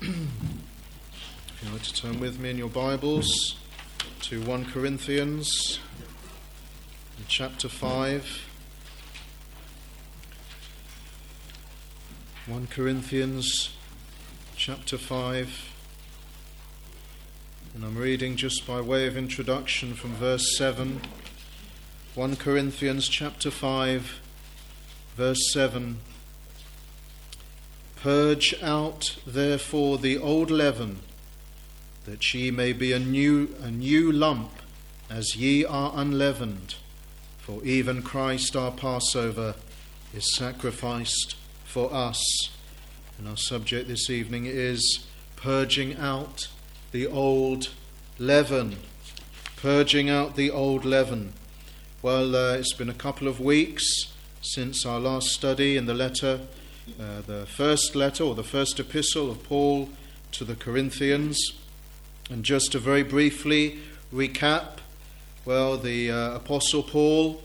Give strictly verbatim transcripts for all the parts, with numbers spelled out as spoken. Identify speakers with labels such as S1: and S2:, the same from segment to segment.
S1: If you'd like to turn with me in your Bibles to First Corinthians chapter five. First Corinthians chapter five. And I'm reading just by way of introduction from verse seven. First Corinthians chapter five, verse seven. Purge out therefore the old leaven, that ye may be a new a new lump, as ye are unleavened. For even Christ our Passover is sacrificed for us. And our subject this evening is purging out the old leaven. Purging out the old leaven. Well, uh, it's been a couple of weeks since our last study in the letter, uh, the first letter or the first epistle of Paul to the Corinthians. And just to very briefly recap, well, the uh, Apostle Paul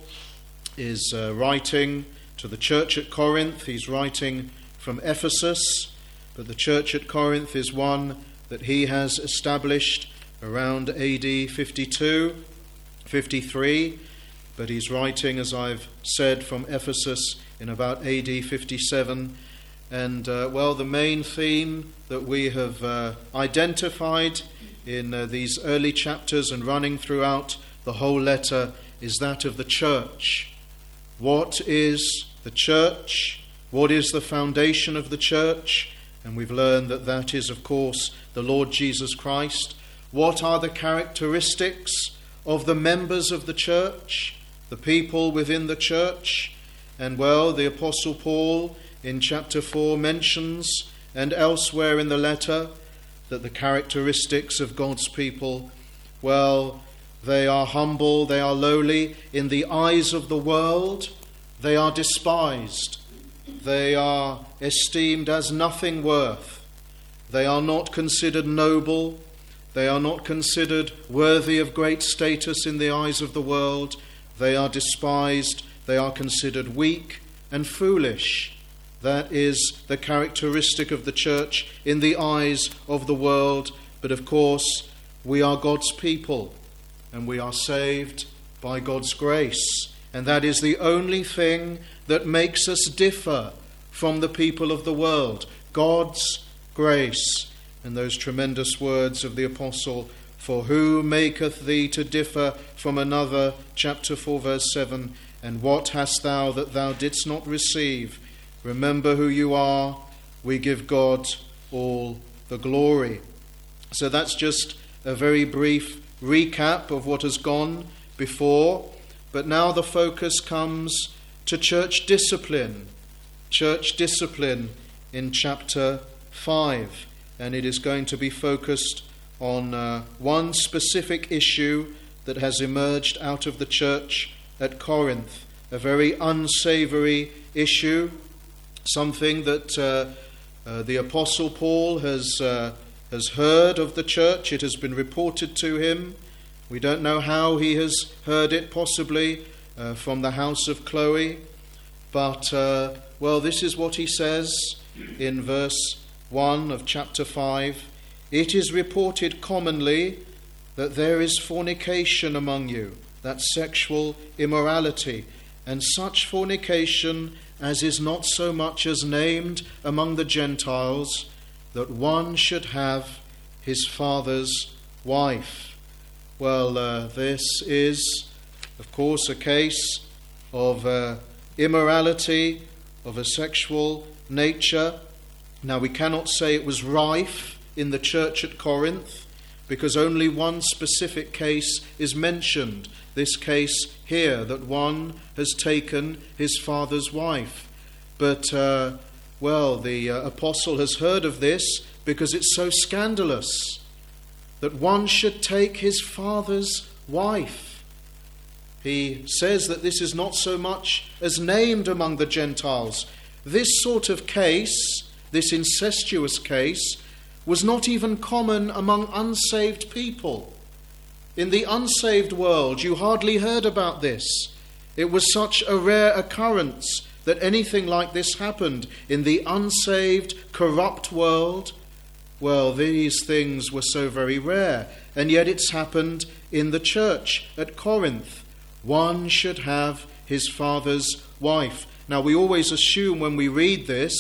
S1: is uh, writing to the church at Corinth. He's writing from Ephesus, but the church at Corinth is one that he has established around A D fifty-two, fifty-three, but he's writing, as I've said, from Ephesus in about A D fifty-seven. And, uh, well, the main theme that we have uh, identified in uh, these early chapters and running throughout the whole letter is that of the church. What is the church? What is the foundation of the church? And we've learned that that is, of course, the Lord Jesus Christ. What are the characteristics of the members of the church, the people within the church? And, well, the Apostle Paul in chapter four mentions, and elsewhere in the letter, that the characteristics of God's people, well, they are humble, they are lowly. In the eyes of the world, they are despised. They are esteemed as nothing worth. They are not considered noble. They are not considered worthy of great status in the eyes of the world. They are despised. They are considered weak and foolish. That is the characteristic of the church in the eyes of the world. But of course, we are God's people, and we are saved by God's grace. And that is the only thing that makes us differ from the people of the world. God's grace. And those tremendous words of the apostle, for who maketh thee to differ from another, chapter four, verse seven, and what hast thou that thou didst not receive? Remember who you are. We give God all the glory. So that's just a very brief recap of what has gone before. But now the focus comes to church discipline. Church discipline in chapter five. And it is going to be focused on uh, one specific issue that has emerged out of the church at Corinth. A very unsavory issue. Something that uh, uh, the Apostle Paul has uh, has heard of the church. It has been reported to him. We don't know how he has heard it, possibly uh, from the house of Chloe. But, uh, well, this is what he says in verse one of chapter five. It is reported commonly that there is fornication among you, that's sexual immorality, and such fornication as is not so much as named among the Gentiles, that one should have his father's wife. Well, uh, this is, of course, a case of uh, immorality, of a sexual nature. Now, we cannot say it was rife in the church at Corinth, because only one specific case is mentioned. This case here, that one has taken his father's wife. But, uh, well, the uh, apostle has heard of this because it's so scandalous that one should take his father's wife. He says that this is not so much as named among the Gentiles. This sort of case, this incestuous case, was not even common among unsaved people. In the unsaved world, you hardly heard about this. It was such a rare occurrence that anything like this happened. In the unsaved, corrupt world, well, these things were so very rare, and yet it's happened in the church at Corinth. One should have his father's wife. Now, we always assume when we read this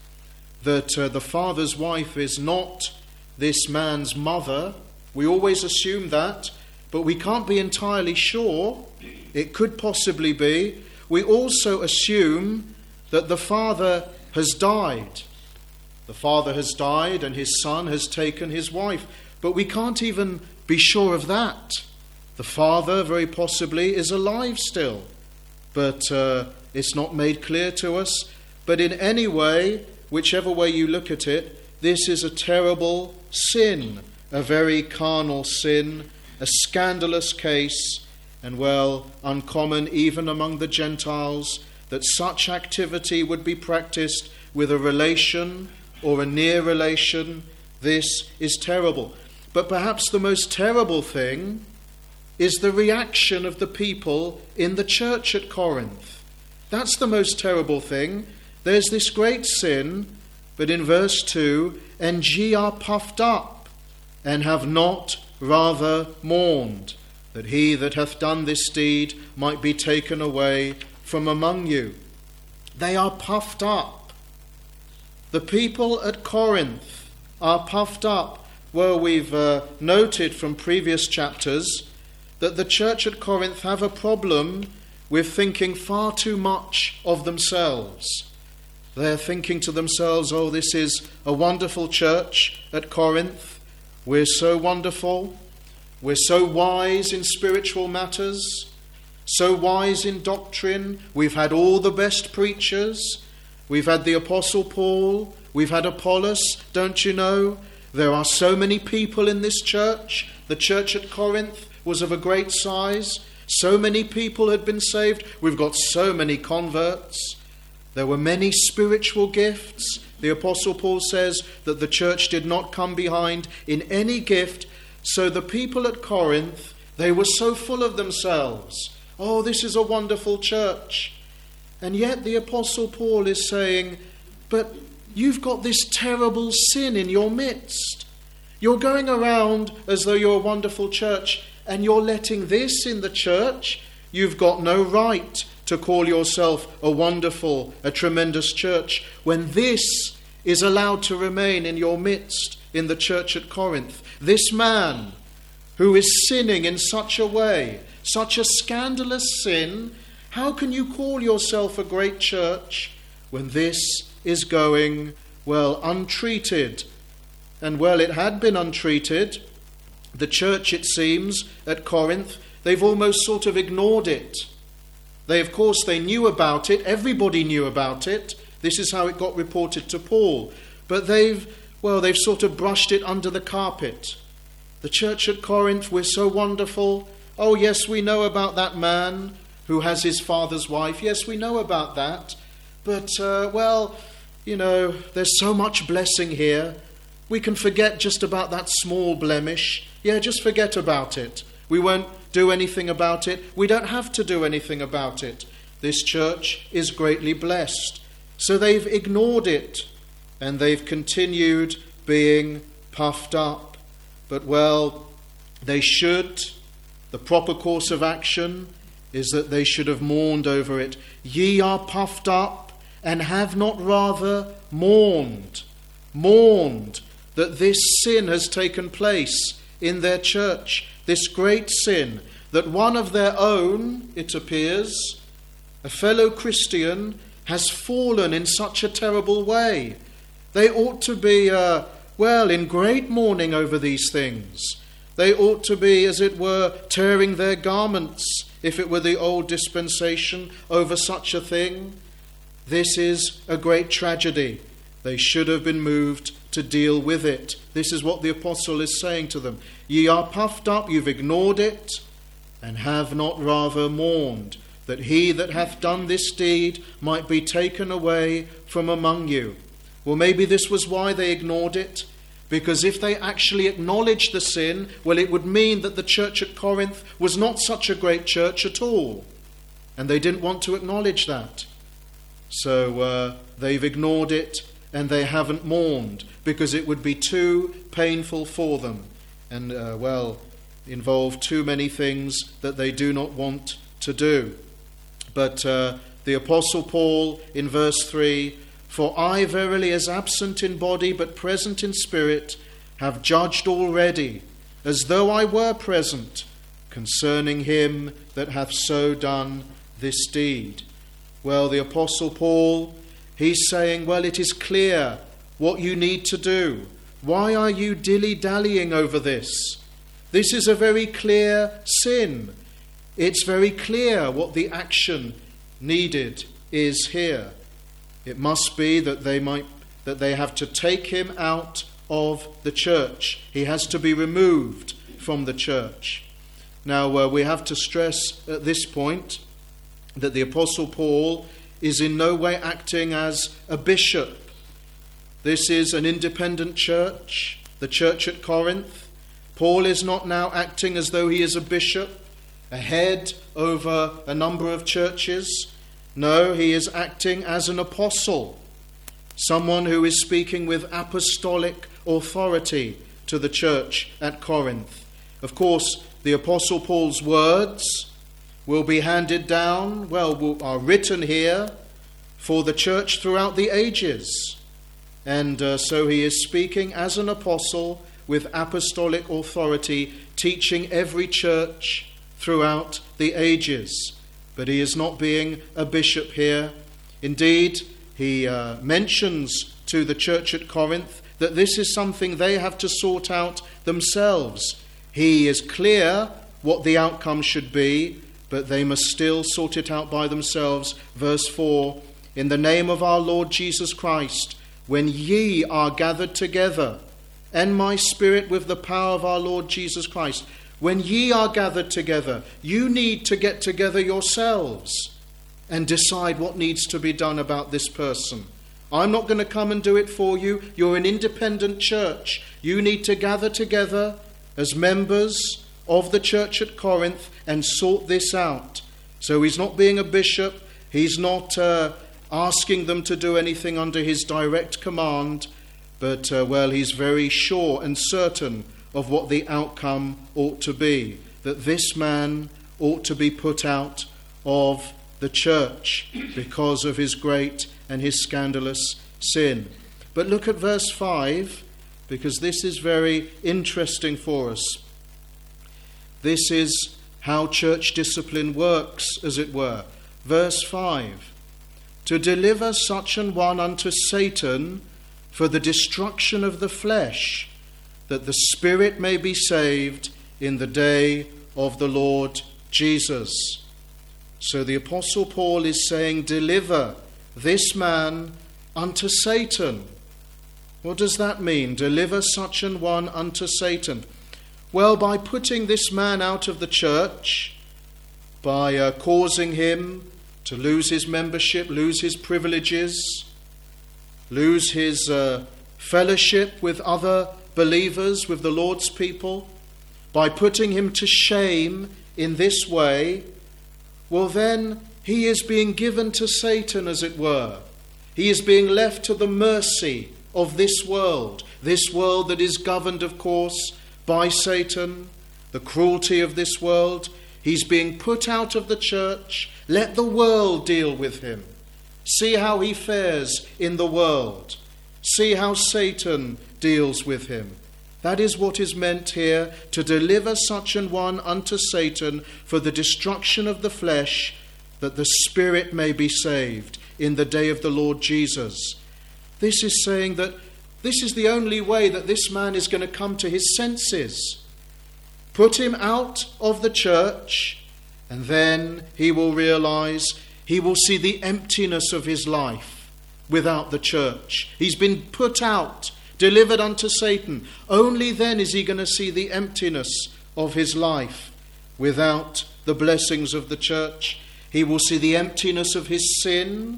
S1: that uh, the father's wife is not this man's mother. We always assume that, but we can't be entirely sure. It could possibly be. We also assume that the father has died. The father has died and his son has taken his wife. But we can't even be sure of that. The father, very possibly, is alive still. But uh, it's not made clear to us. But in any way, whichever way you look at it, this is a terrible sin, a very carnal sin, a scandalous case, and well, uncommon even among the Gentiles, that such activity would be practiced with a relation or a near relation. This is terrible. But perhaps the most terrible thing is the reaction of the people in the church at Corinth. That's the most terrible thing. There's this great sin, but in verse two, and ye are puffed up, and have not rather mourned, that he that hath done this deed might be taken away from among you. They are puffed up. The people at Corinth are puffed up. Well, we've uh, noted from previous chapters that the church at Corinth have a problem with thinking far too much of themselves. They're thinking to themselves, oh, this is a wonderful church at Corinth. We're so wonderful. We're so wise in spiritual matters, so wise in doctrine. We've had all the best preachers. We've had the Apostle Paul. We've had Apollos, don't you know? There are so many people in this church. The church at Corinth was of a great size. So many people had been saved. We've got so many converts. There were many spiritual gifts. The Apostle Paul says that the church did not come behind in any gift. So the people at Corinth, they were so full of themselves. Oh, this is a wonderful church. And yet the Apostle Paul is saying, but you've got this terrible sin in your midst. You're going around as though you're a wonderful church, and you're letting this in the church. You've got no right to call yourself a wonderful, a tremendous church, when this is allowed to remain in your midst in the church at Corinth. This man who is sinning in such a way, such a scandalous sin, how can you call yourself a great church when this is going, well, untreated? And well, it had been untreated. The church, it seems, at Corinth, they've almost sort of ignored it. They, of course, they knew about it. Everybody knew about it. This is how it got reported to Paul. But they've, well, they've sort of brushed it under the carpet. The church at Corinth, we're so wonderful. Oh, yes, we know about that man who has his father's wife. Yes, we know about that. But, uh, well, you know, there's so much blessing here. We can forget just about that small blemish. Yeah, just forget about it. We won't do anything about it. We don't have to do anything about it. This church is greatly blessed. So they've ignored it, and they've continued being puffed up. But, well, they should. The proper course of action is that they should have mourned over it. Ye are puffed up, and have not rather mourned. Mourned that this sin has taken place in their church. This great sin, that one of their own, it appears, a fellow Christian, has fallen in such a terrible way. They ought to be, uh, well, in great mourning over these things. They ought to be, as it were, tearing their garments, if it were the old dispensation, over such a thing. This is a great tragedy. They should have been moved to deal with it. This is what the apostle is saying to them. Ye are puffed up, you've ignored it, and have not rather mourned, that he that hath done this deed might be taken away from among you. Well, maybe this was why they ignored it, because if they actually acknowledged the sin, well, it would mean that the church at Corinth was not such a great church at all, and they didn't want to acknowledge that. So uh, they've ignored it, and they haven't mourned. because it would be too painful for them and, uh, well, involve too many things that they do not want to do. But uh, the Apostle Paul in verse three, "For I verily, as absent in body but present in spirit, have judged already, as though I were present, concerning him that hath so done this deed." Well, the Apostle Paul, he's saying, well, it is clear what you need to do. Why are you dilly-dallying over this? This is a very clear sin. It's very clear what the action needed is here. It must be that they might that they have to take him out of the church. He has to be removed from the church. Now, uh, we have to stress at this point that the Apostle Paul is in no way acting as a bishop. This is an independent church, the church at Corinth. Paul is not now acting as though he is a bishop, a head over a number of churches. No, he is acting as an apostle, someone who is speaking with apostolic authority to the church at Corinth. Of course, the Apostle Paul's words will be handed down, well, are written here for the church throughout the ages. And uh, so he is speaking as an apostle with apostolic authority, teaching every church throughout the ages. But he is not being a bishop here. Indeed, he uh, mentions to the church at Corinth that this is something they have to sort out themselves. He is clear what the outcome should be, but they must still sort it out by themselves. Verse four, "In the name of our Lord Jesus Christ, when ye are gathered together, and my spirit with the power of our Lord Jesus Christ." When ye are gathered together, you need to get together yourselves and decide what needs to be done about this person. I'm not going to come and do it for you. You're an independent church. You need to gather together as members of the church at Corinth and sort this out. So he's not being a bishop. He's not uh, asking them to do anything under his direct command. But, uh, well, he's very sure and certain of what the outcome ought to be, that this man ought to be put out of the church because of his great and his scandalous sin. But look at verse five, because this is very interesting for us. This is how church discipline works, as it were. Verse five, "To deliver such an one unto Satan for the destruction of the flesh, that the spirit may be saved in the day of the Lord Jesus." So the Apostle Paul is saying, deliver this man unto Satan. What does that mean? Deliver such an one unto Satan. Well, by putting this man out of the church, by uh, causing him to lose his membership, lose his privileges, lose his uh, fellowship with other believers, with the Lord's people, by putting him to shame in this way, well then he is being given to Satan, as it were. He is being left to the mercy of this world, this world that is governed, of course, by Satan, the cruelty of this world. He's being put out of the church. Let the world deal with him. See how he fares in the world. See how Satan deals with him. That is what is meant here, to deliver such an one unto Satan for the destruction of the flesh, that the spirit may be saved in the day of the Lord Jesus. This is saying that this is the only way that this man is going to come to his senses. Put him out of the church, and then he will realize, he will see the emptiness of his life without the church. He's been put out, delivered unto Satan. Only then is he going to see the emptiness of his life without the blessings of the church. He will see the emptiness of his sin,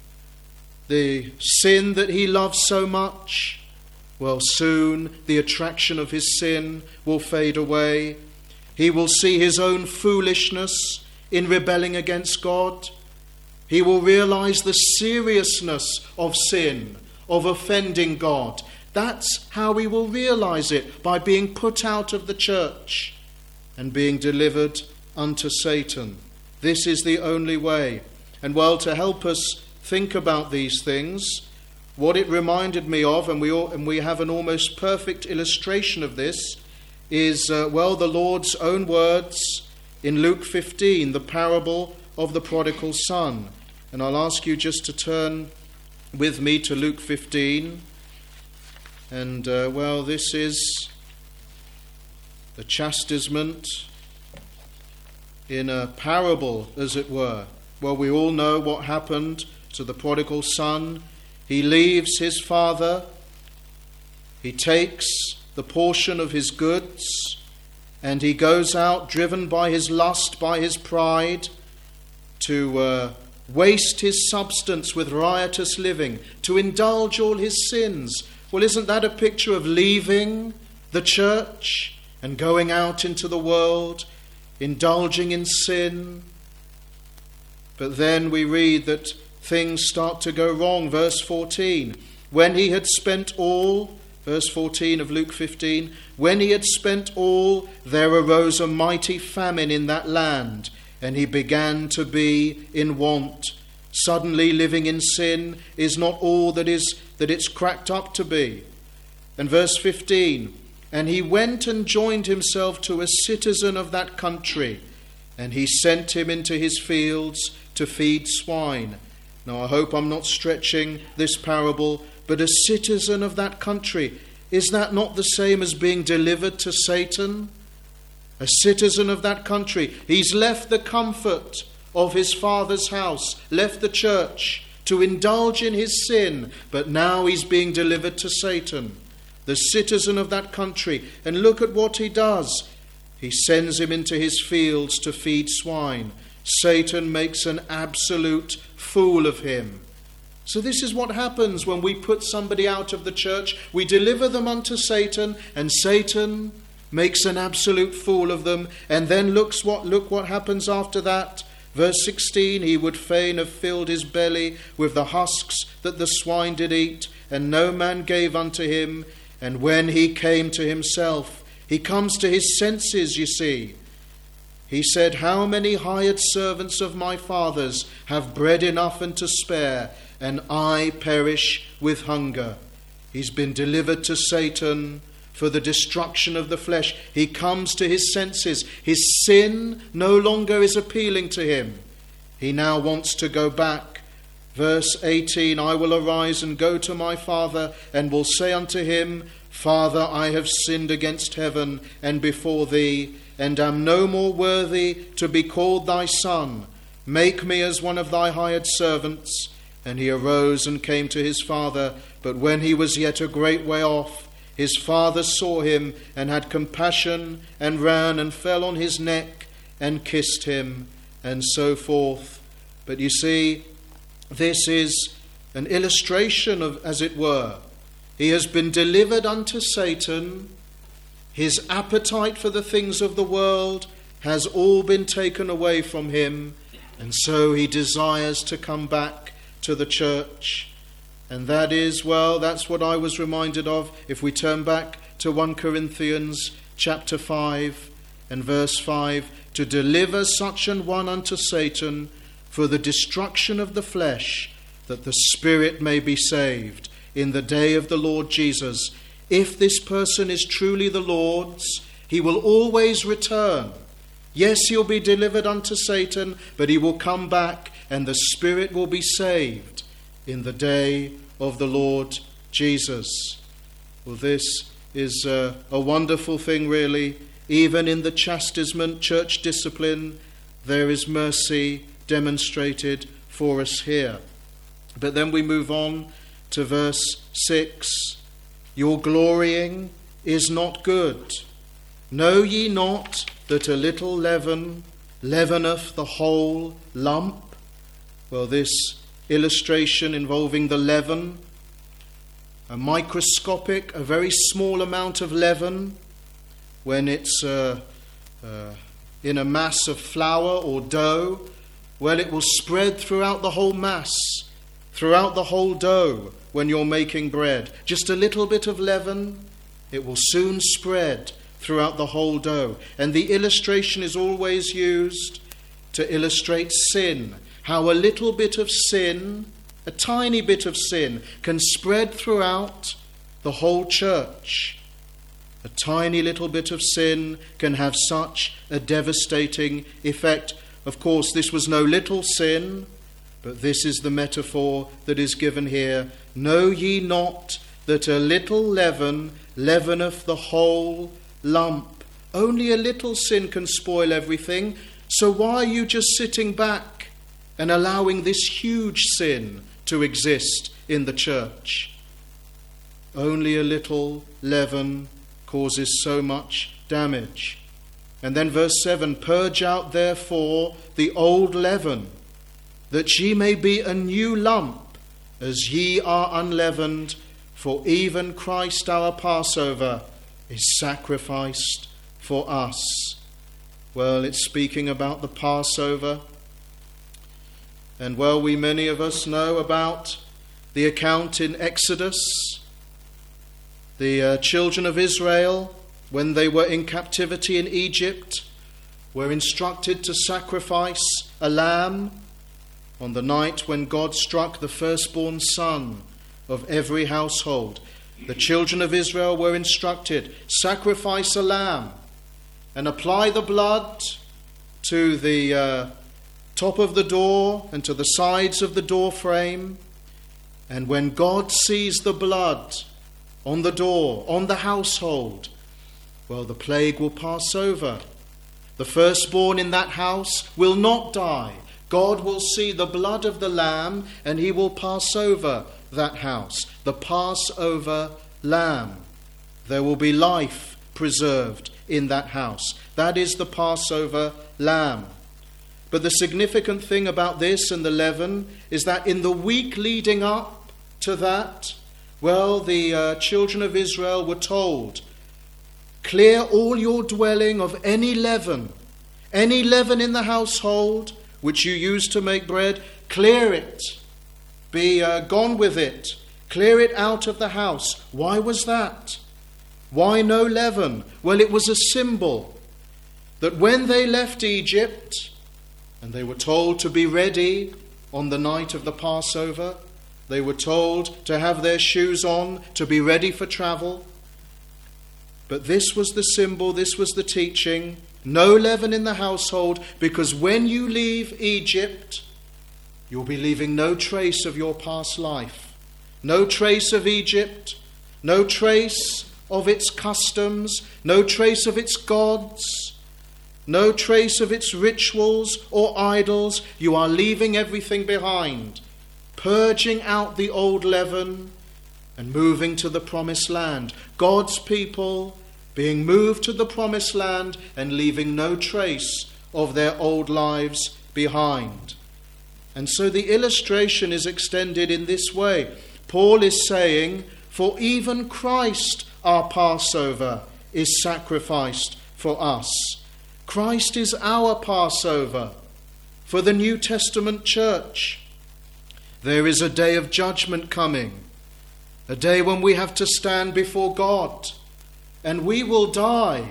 S1: the sin that he loves so much. Well, soon the attraction of his sin will fade away. He will see his own foolishness in rebelling against God. He will realize the seriousness of sin, of offending God. That's how we will realize it, by being put out of the church and being delivered unto Satan. This is the only way. And well, to help us think about these things, what it reminded me of, and we all, and we have an almost perfect illustration of this, is, uh, well, the Lord's own words in Luke fifteen, the parable of the prodigal son. And I'll ask you just to turn with me to Luke fifteen. And, uh, well, this is the chastisement in a parable, as it were. Well, we all know what happened to the prodigal son. He leaves his father. He takes the portion of his goods, and he goes out, driven by his lust, by his pride, to uh, waste his substance with riotous living, to indulge all his sins. Well, isn't that a picture of leaving the church and going out into the world, indulging in sin? But then we read that things start to go wrong. Verse fourteen, when he had spent all, verse fourteen of Luke fifteen, when he had spent all, there arose a mighty famine in that land, and he began to be in want. Suddenly living in sin is not all that is that it's cracked up to be. And verse fifteen, and he went and joined himself to a citizen of that country, and he sent him into his fields to feed swine. Now, I hope I'm not stretching this parable, but a citizen of that country, is that not the same as being delivered to Satan? A citizen of that country. He's left the comfort of his father's house, left the church to indulge in his sin, but now he's being delivered to Satan. The citizen of that country. And look at what he does. He sends him into his fields to feed swine. Satan makes an absolute fool of him. So this is what happens when we put somebody out of the church. We deliver them unto Satan, and Satan makes an absolute fool of them. And then looks what look what happens after that. Verse sixteen, he would fain have filled his belly with the husks that the swine did eat, and no man gave unto him. And when he came to himself, he comes to his senses, you see. He said, how many hired servants of my father's have bread enough and to spare, and I perish with hunger? He's been delivered to Satan for the destruction of the flesh. He comes to his senses. His sin no longer is appealing to him. He now wants to go back. Verse eighteen, I will arise and go to my father, and will say unto him, Father, I have sinned against heaven and before thee, and am no more worthy to be called thy son. Make me as one of thy hired servants. And he arose and came to his father. But when he was yet a great way off, his father saw him, and had compassion, and ran and fell on his neck and kissed him, and so forth. But you see, this is an illustration of, as it were, he has been delivered unto Satan. His appetite for the things of the world has all been taken away from him, and so he desires to come back to the church. And that is, well, that's what I was reminded of. If we turn back to First Corinthians chapter five and verse five, to deliver such an one unto Satan for the destruction of the flesh, that the spirit may be saved in the day of the Lord Jesus. If this person is truly the Lord's, he will always return. Yes, he'll be delivered unto Satan, but he will come back, and the spirit will be saved in the day of the Lord Jesus. Well, this is a, a wonderful thing, really. Even in the chastisement, church discipline, there is mercy demonstrated for us here. But then we move on to verse six. Your glorying is not good. Know ye not that a little leaven leaveneth the whole lump? Well, this illustration involving the leaven, a microscopic, a very small amount of leaven, when it's uh, uh, in a mass of flour or dough, well, it will spread throughout the whole mass, throughout the whole dough when you're making bread. Just a little bit of leaven, it will soon spread throughout the whole dough. And the illustration is always used to illustrate sin, how a little bit of sin, a tiny bit of sin, can spread throughout the whole church. A tiny little bit of sin can have such a devastating effect. Of course, this was no little sin, but this is the metaphor that is given here. Know ye not that a little leaven leaveneth the whole lump? Only a little sin can spoil everything. So why are you just sitting back and allowing this huge sin to exist in the church? Only a little leaven causes so much damage. And then verse seven, purge out therefore the old leaven, that ye may be a new lump, as ye are unleavened. For even Christ our Passover is sacrificed for us. Well, it's speaking about the Passover. And well, we many of us know about the account in Exodus. The uh, children of Israel, when they were in captivity in Egypt, were instructed to sacrifice a lamb on the night when God struck the firstborn son of every household. The children of Israel were instructed, sacrifice a lamb and apply the blood to the uh, top of the door and to the sides of the door frame. And when God sees the blood on the door, on the household, well, the plague will pass over. The firstborn in that house will not die. God will see the blood of the lamb and he will pass over that house. The Passover lamb. There will be life preserved in that house. That is the Passover lamb. But the significant thing about this and the leaven is that in the week leading up to that, well, the uh, children of Israel were told, clear all your dwelling of any leaven, any leaven in the household which you use to make bread, clear it. Be uh, gone with it. Clear it out of the house. Why was that? Why no leaven? Well, it was a symbol that when they left Egypt and they were told to be ready on the night of the Passover, they were told to have their shoes on, to be ready for travel. But this was the symbol, this was the teaching. No leaven in the household, because when you leave Egypt, you'll be leaving no trace of your past life. No trace of Egypt, no trace of its customs, no trace of its gods, no trace of its rituals or idols. You are leaving everything behind, purging out the old leaven and moving to the promised land. God's people being moved to the promised land and leaving no trace of their old lives behind. And so the illustration is extended in this way. Paul is saying, for even Christ our Passover is sacrificed for us. Christ is our Passover for the New Testament church. There is a day of judgment coming, a day when we have to stand before God, and we will die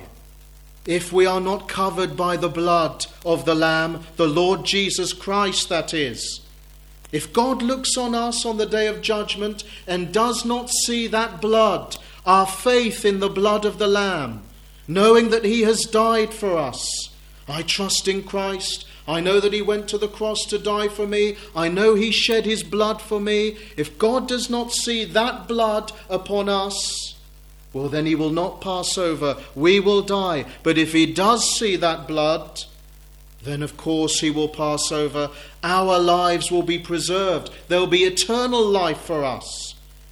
S1: if we are not covered by the blood of the Lamb, the Lord Jesus Christ, that is. If God looks on us on the day of judgment and does not see that blood, our faith in the blood of the Lamb, knowing that he has died for us, I trust in Christ, I know that he went to the cross to die for me, I know he shed his blood for me. If God does not see that blood upon us, well, then he will not pass over. We will die. But if he does see that blood, then of course he will pass over. Our lives will be preserved. There will be eternal life for us.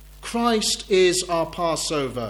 S1: Christ is our Passover.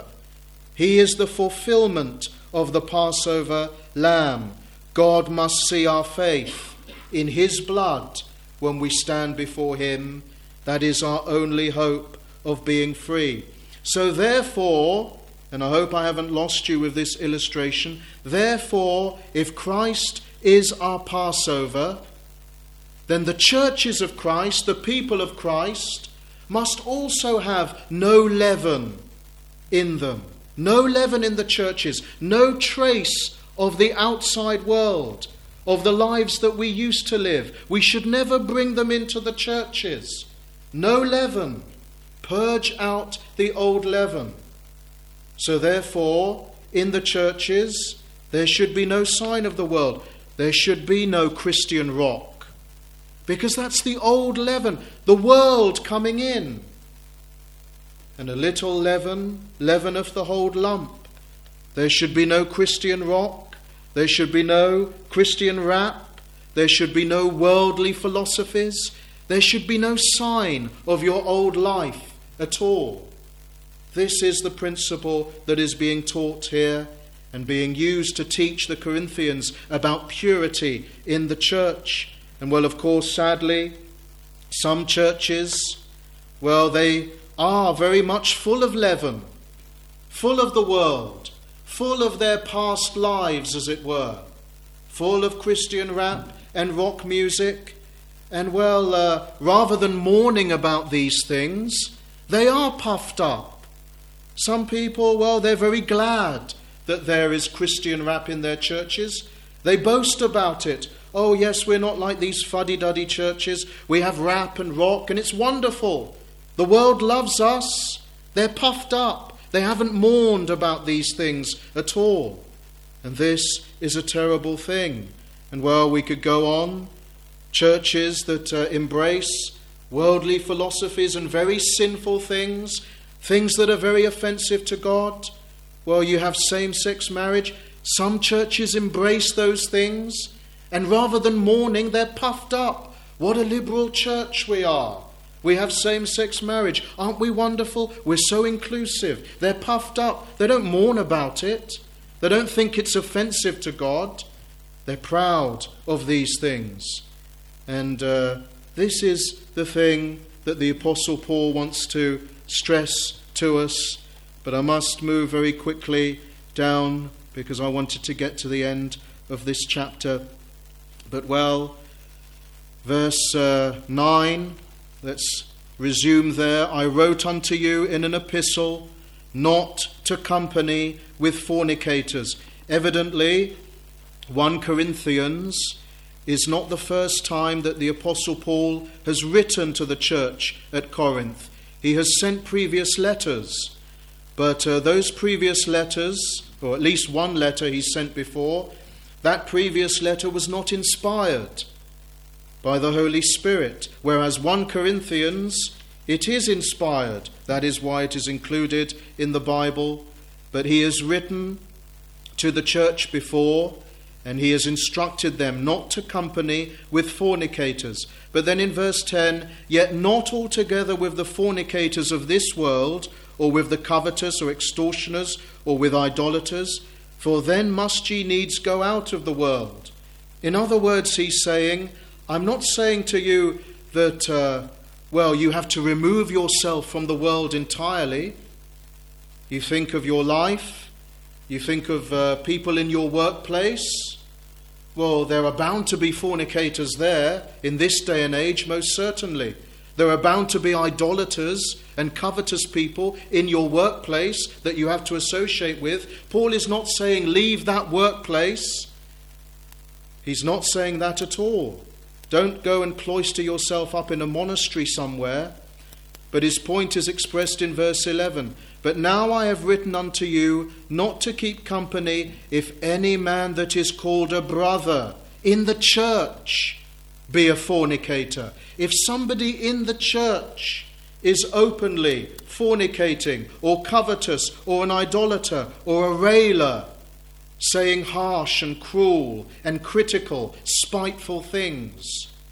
S1: He is the fulfillment of the Passover lamb. God must see our faith in his blood when we stand before him. That is our only hope of being free. So therefore, and I hope I haven't lost you with this illustration, therefore, if Christ is our Passover, then the churches of Christ, the people of Christ, must also have no leaven in them. No leaven in the churches, no trace of the outside world, of the lives that we used to live. We should never bring them into the churches. No leaven. Purge out the old leaven. So therefore, in the churches, there should be no sign of the world. There should be no Christian rock. Because that's the old leaven, the world coming in. And a little leaven leaveneth the whole lump. There should be no Christian rock. There should be no Christian rap. There should be no worldly philosophies. There should be no sign of your old life at all. This is the principle that is being taught here and being used to teach the Corinthians about purity in the church. And well, of course, sadly, some churches, well, they are very much full of leaven, full of the world, full of their past lives, as it were, full of Christian rap and rock music. And well, uh, rather than mourning about these things, they are puffed up. Some people, well, they're very glad that there is Christian rap in their churches. They boast about it. Oh, yes, we're not like these fuddy-duddy churches. We have rap and rock, and it's wonderful. The world loves us. They're puffed up. They haven't mourned about these things at all. And this is a terrible thing. And well, we could go on. Churches that uh, embrace worldly philosophies and very sinful things, things that are very offensive to God. Well, you have same-sex marriage. Some churches embrace those things, and rather than mourning, they're puffed up. What a liberal church we are. We have same-sex marriage. Aren't we wonderful? We're so inclusive. They're puffed up. They don't mourn about it. They don't think it's offensive to God. They're proud of these things. And uh, this is the thing that the Apostle Paul wants to stress to us. But I must move very quickly down because I wanted to get to the end of this chapter. But well, verse uh, nine, let's resume there. I wrote unto you in an epistle not to company with fornicators. Evidently, First Corinthians is not the first time that the Apostle Paul has written to the church at Corinth. He has sent previous letters, but uh, those previous letters, or at least one letter he sent before, that previous letter was not inspired by the Holy Spirit, whereas First Corinthians, it is inspired. That is why it is included in the Bible. But he has written to the church before, and he has instructed them not to company with fornicators. But then in verse ten, yet not altogether with the fornicators of this world, or with the covetous or extortioners, or with idolaters, for then must ye needs go out of the world. In other words, he's saying, I'm not saying to you that, uh, well, you have to remove yourself from the world entirely. You think of your life, you think of uh, people in your workplace. Well, there are bound to be fornicators there in this day and age, most certainly. There are bound to be idolaters and covetous people in your workplace that you have to associate with. Paul is not saying leave that workplace. He's not saying that at all. Don't go and cloister yourself up in a monastery somewhere. But his point is expressed in verse eleven. But now I have written unto you not to keep company if any man that is called a brother in the church be a fornicator. If somebody in the church is openly fornicating or covetous or an idolater or a railer, saying harsh and cruel and critical, spiteful things,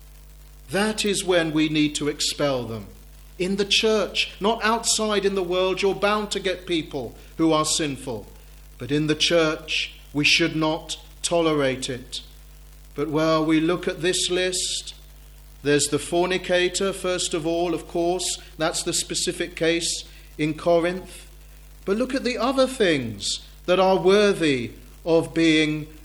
S1: that is when we need to expel them. In the church, not outside in the world. You're bound to get people who are sinful. But in the church, we should not tolerate it. But well, we look at this list. There's the fornicator, first of all, of course. That's the specific case in Corinth. But look at the other things that are worthy of being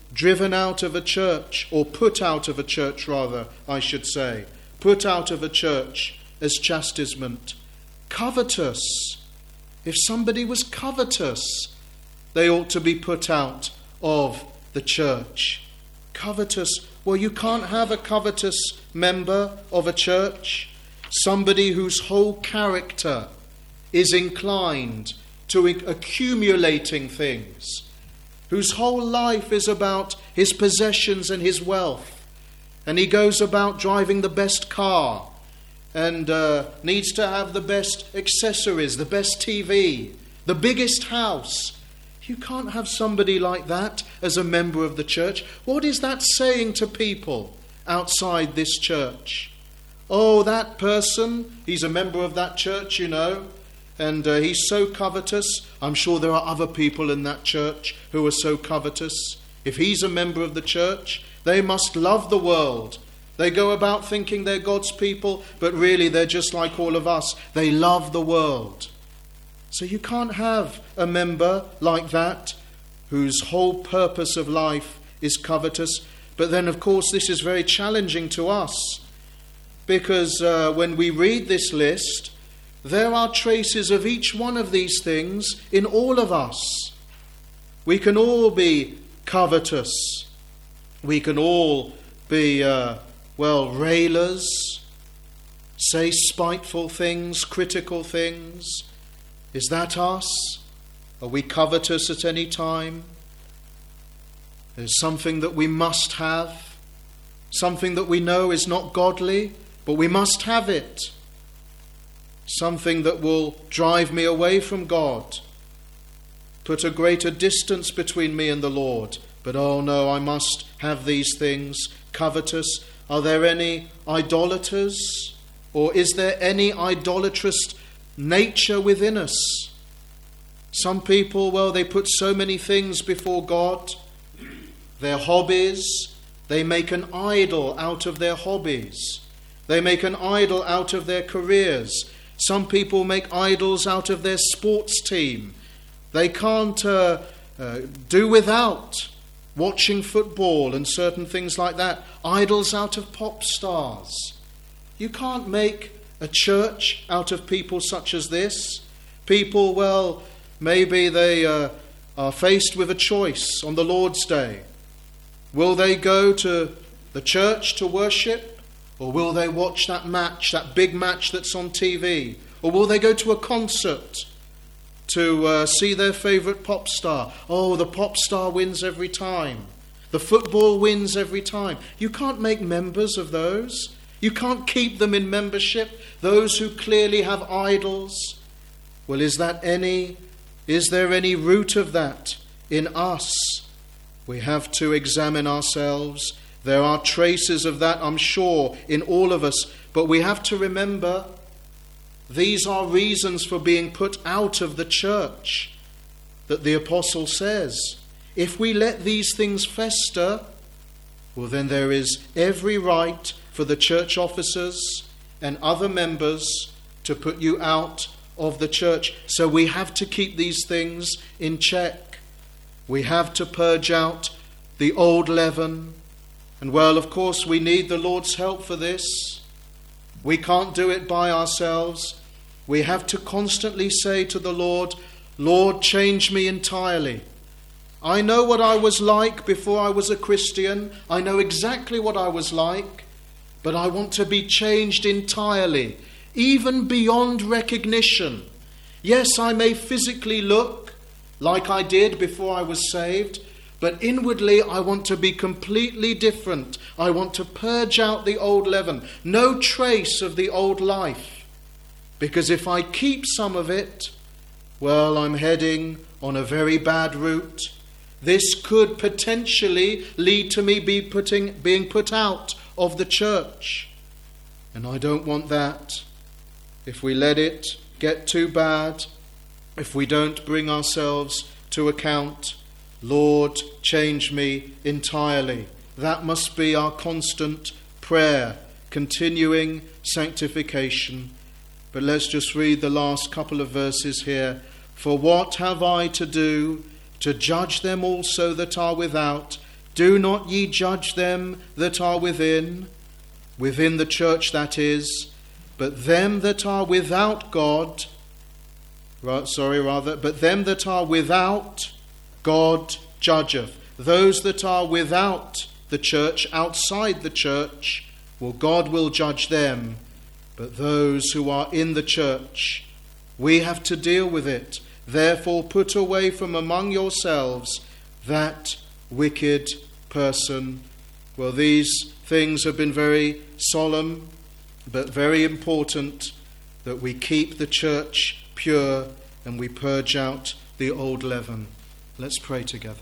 S1: driven out of a church, or put out of a church rather, I should say, put out of a church as chastisement. Covetous. If somebody was covetous, they ought to be put out of the church. Covetous. Well, you can't have a covetous member of a church. Somebody whose whole character is inclined to accumulating things, whose whole life is about his possessions and his wealth, and he goes about driving the best car and uh, needs to have the best accessories, the best T V, the biggest house. You can't have somebody like that as a member of the church. What is that saying to people outside this church? Oh, that person, he's a member of that church, you know, and uh, he's so covetous. I'm sure there are other people in that church who are so covetous. If he's a member of the church, they must love the world. They go about thinking they're God's people, but really they're just like all of us. They love the world. So you can't have a member like that whose whole purpose of life is covetous. But then, of course, this is very challenging to us, because uh, when we read this list, there are traces of each one of these things in all of us. We can all be covetous. We can all be, uh, well, railers, say spiteful things, critical things. Is that us? Are we covetous at any time? There's something that we must have, something that we know is not godly, but we must have it. Something that will drive me away from God, put a greater distance between me and the Lord. But oh no, I must have these things. Covetous. Are there any idolaters? Or is there any idolatrous nature within us? Some people, well, they put so many things before God. Their hobbies, they make an idol out of their hobbies. They make an idol out of their careers. Some people make idols out of their sports team. They can't uh, uh, do without watching football and certain things like that. Idols out of pop stars. You can't make a church out of people such as this. People, well, maybe they uh, are faced with a choice on the Lord's Day. Will they go to the church to worship? Or will they watch that match, that big match that's on T V? Or will they go to a concert to uh, see their favourite pop star? Oh, the pop star wins every time. The football wins every time. You can't make members of those. You can't keep them in membership. Those who clearly have idols. Well, is that any, is there any root of that in us? We have to examine ourselves. There are traces of that, I'm sure, in all of us. But we have to remember, these are reasons for being put out of the church that the apostle says. If we let these things fester, well, then there is every right for the church officers and other members to put you out of the church. So we have to keep these things in check. We have to purge out the old leaven. And well, of course, we need the Lord's help for this. We can't do it by ourselves. We have to constantly say to the Lord, Lord, change me entirely. I know what I was like before I was a Christian. I know exactly what I was like. But I want to be changed entirely, even beyond recognition. Yes, I may physically look like I did before I was saved, but inwardly I want to be completely different. I want to purge out the old leaven, no trace of the old life. Because if I keep some of it, well, I'm heading on a very bad route. This could potentially lead to me be putting, being put out of the church. And I don't want that. If we let it get too bad, if we don't bring ourselves to account, Lord, change me entirely. That must be our constant prayer, continuing sanctification. But let's just read the last couple of verses here. For what have I to do to judge them also that are without? Do not ye judge them that are within, within the church that is, but them that are without God, sorry rather, but them that are without God judgeth. Those that are without the church, outside the church, well, God will judge them. But those who are in the church, we have to deal with it. Therefore put away from among yourselves that wicked person. Well, these things have been very solemn, but very important, that we keep the church pure and we purge out the old leaven. Let's pray together.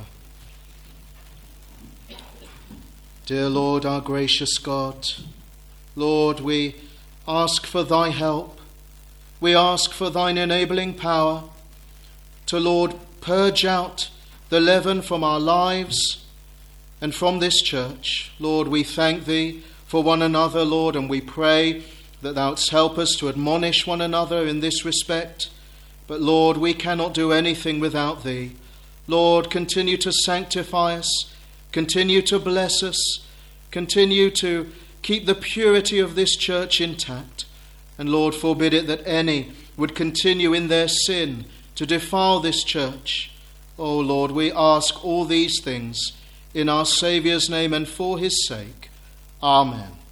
S1: Dear Lord, our gracious God, Lord, we ask for thy help. We ask for thine enabling power to, Lord, purge out the leaven from our lives and from this church. Lord, we thank thee for one another, Lord, and we pray that thou wouldst help us to admonish one another in this respect. But Lord, we cannot do anything without thee. Lord, continue to sanctify us, continue to bless us, continue to keep the purity of this church intact. And Lord, forbid it that any would continue in their sin to defile this church. Oh Lord, we ask all these things in our Saviour's name and for his sake. Amen.